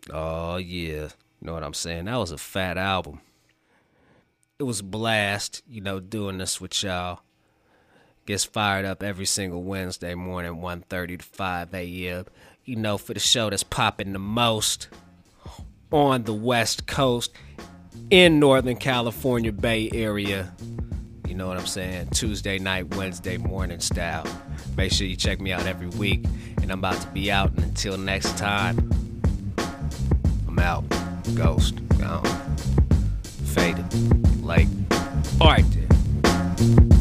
Oh yeah, you know what I'm saying? That was a fat album. It was a blast, doing this with y'all. Gets fired up every single Wednesday morning, 1:30 to 5 a.m. For the show that's popping the most on the West Coast in Northern California Bay Area. You know what I'm saying? Tuesday night, Wednesday morning style. Make sure you check me out every week. And I'm about to be out. And until next time, I'm out. Ghost. Gone. Faded. Late. Alright then.